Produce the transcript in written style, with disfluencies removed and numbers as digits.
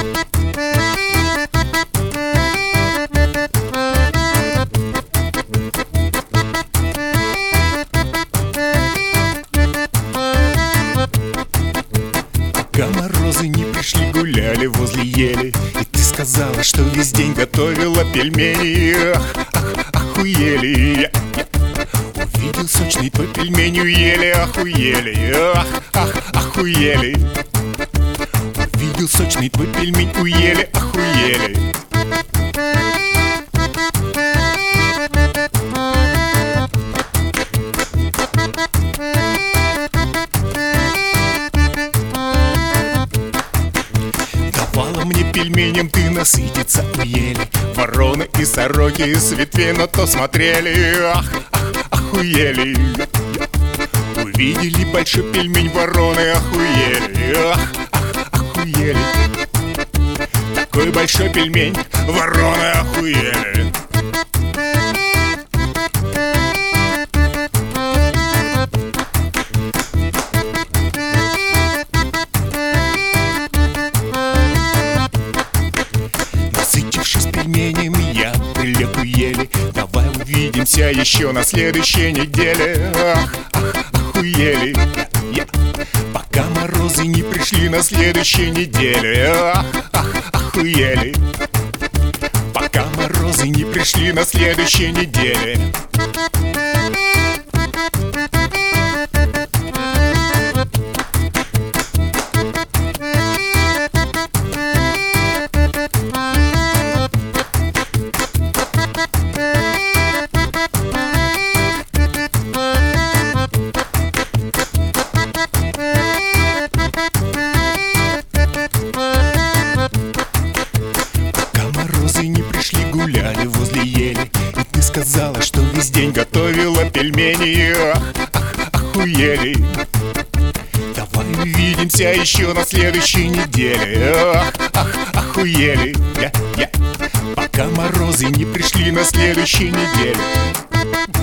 Пока морозы не пришли, гуляли возле ели, и ты сказала, что весь день готовила пельмени. Охуели. Увидел сочный твой пельмень, уели, охуели. Охуели. Увидел сочный твой пельмень, уели, охуели. Давала мне пельменем ты насытиться уели. Вороны и сороки с ветвей на то смотрели. Охуели. Увидели большой пельмень, вороны охуели. Охуели. Такой большой пельмень, вороны охуели. Насытившись пельменем, я прилег уели. Давай увидимся еще на следующей неделе. Охуели. Пока морозы не пришли на следующей неделе. Охуели. Пока морозы не пришли на следующей неделе. Не пришли, гуляли возле ели, и ты сказала, что весь день готовила пельмени. Охуели. Давай увидимся еще на следующей неделе. Охуели. Пока морозы не пришли на следующей неделе.